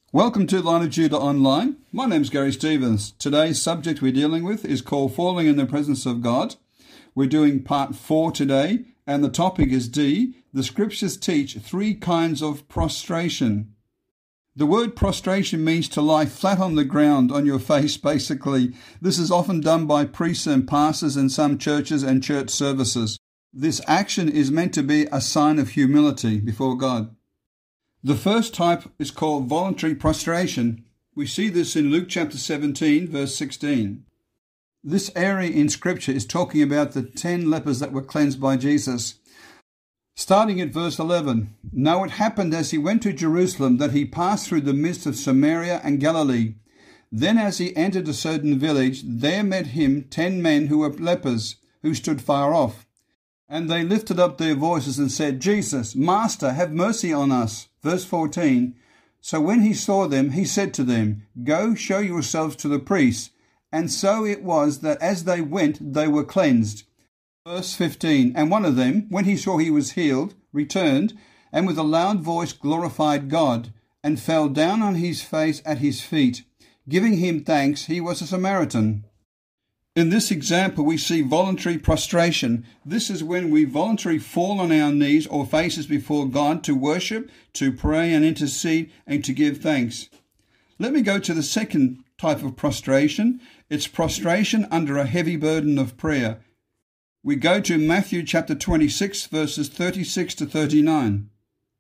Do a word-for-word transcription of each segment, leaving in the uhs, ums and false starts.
Welcome to Lion of Judah Online. My name is Gary Stevens. Today's subject we're dealing with is called Falling in the Presence of God. We're doing part four today, and the topic is D. The Scriptures teach three kinds of prostration. The word prostration means to lie flat on the ground on your face, basically. This is often done by priests and pastors in some churches and church services. This action is meant to be a sign of humility before God. The first type is called voluntary prostration. We see this in Luke chapter seventeen, verse sixteen. This area in Scripture is talking about the ten lepers that were cleansed by Jesus. Starting at verse eleven, Now it happened as he went to Jerusalem that he passed through the midst of Samaria and Galilee. Then as he entered a certain village, there met him ten men who were lepers, who stood far off. And they lifted up their voices and said, Jesus, Master, have mercy on us. Verse fourteen, So when he saw them, he said to them, Go, show yourselves to the priests. And so it was that as they went, they were cleansed. Verse fifteen, And one of them, when he saw he was healed, returned, and with a loud voice glorified God, and fell down on his face at his feet, giving him thanks. He was a Samaritan. In this example, we see voluntary prostration. This is when we voluntarily fall on our knees or faces before God to worship, to pray and intercede, and to give thanks. Let me go to the second type of prostration. It's prostration under a heavy burden of prayer. We go to Matthew chapter twenty-six, verses thirty-six to thirty-nine.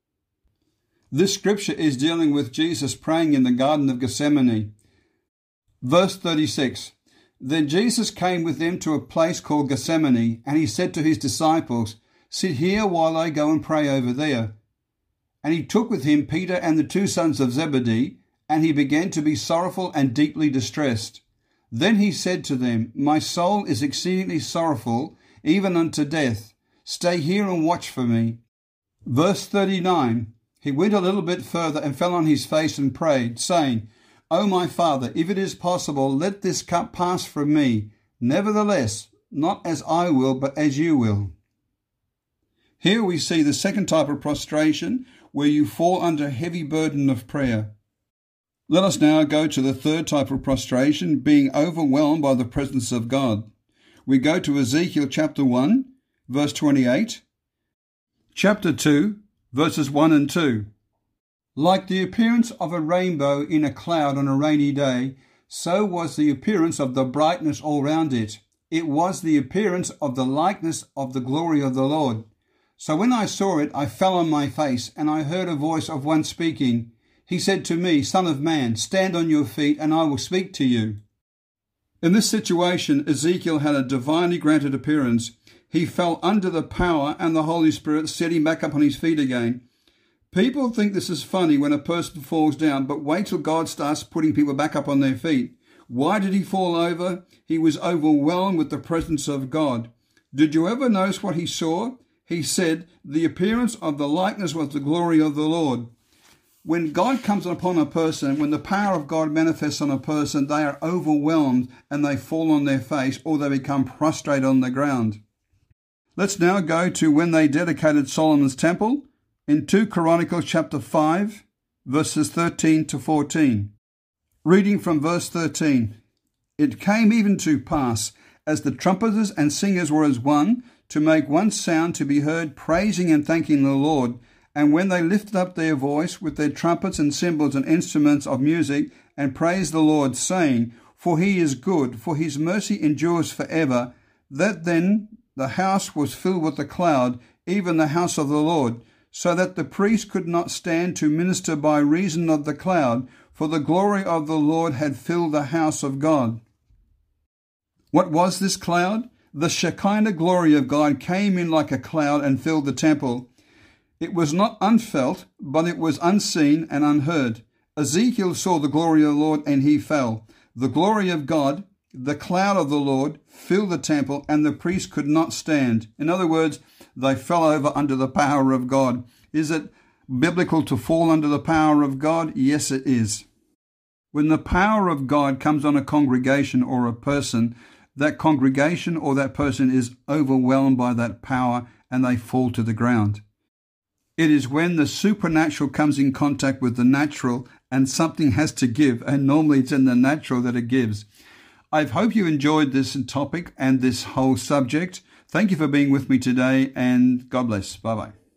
This scripture is dealing with Jesus praying in the Garden of Gethsemane. Verse thirty-six. Then Jesus came with them to a place called Gethsemane, and he said to his disciples, Sit here while I go and pray over there. And he took with him Peter and the two sons of Zebedee, and he began to be sorrowful and deeply distressed. Then he said to them, My soul is exceedingly sorrowful, even unto death. Stay here and watch for me. Verse thirty-nine. He went a little bit further and fell on his face and prayed, saying, O my Father, if it is possible, let this cup pass from me. Nevertheless, not as I will, but as you will. Here we see the second type of prostration, where you fall under a heavy burden of prayer. Let us now go to the third type of prostration, being overwhelmed by the presence of God. We go to Ezekiel chapter one, verse twenty-eight, chapter two, verses one and two. Like the appearance of a rainbow in a cloud on a rainy day, so was the appearance of the brightness all round it. It was the appearance of the likeness of the glory of the Lord. So when I saw it, I fell on my face, and I heard a voice of one speaking. He said to me, Son of man, stand on your feet, and I will speak to you. In this situation, Ezekiel had a divinely granted appearance. He fell under the power, and the Holy Spirit set him back up on his feet again. People think this is funny when a person falls down, but wait till God starts putting people back up on their feet. Why did he fall over? He was overwhelmed with the presence of God. Did you ever notice what he saw? He said, the appearance of the likeness was the glory of the Lord. When God comes upon a person, when the power of God manifests on a person, they are overwhelmed and they fall on their face or they become prostrate on the ground. Let's now go to when they dedicated Solomon's temple. In Second Chronicles chapter five, verses thirteen to fourteen. Reading from verse thirteen. It came even to pass, as the trumpeters and singers were as one, to make one sound to be heard, praising and thanking the Lord. And when they lifted up their voice with their trumpets and cymbals and instruments of music, and praised the Lord, saying, For he is good, for his mercy endures forever, that then the house was filled with a cloud, even the house of the Lord, so that the priest could not stand to minister by reason of the cloud, for the glory of the Lord had filled the house of God. What was this cloud? The Shekinah glory of God came in like a cloud and filled the temple. It was not unfelt, but it was unseen and unheard. Ezekiel saw the glory of the Lord and he fell. The glory of God, the cloud of the Lord, filled the temple, and the priest could not stand. In other words, they fell over under the power of God. Is it biblical to fall under the power of God? Yes, it is. When the power of God comes on a congregation or a person, that congregation or that person is overwhelmed by that power and they fall to the ground. It is when the supernatural comes in contact with the natural and something has to give, and normally it's in the natural that it gives. I hope you enjoyed this topic and this whole subject. Thank you for being with me today, and God bless. Bye-bye.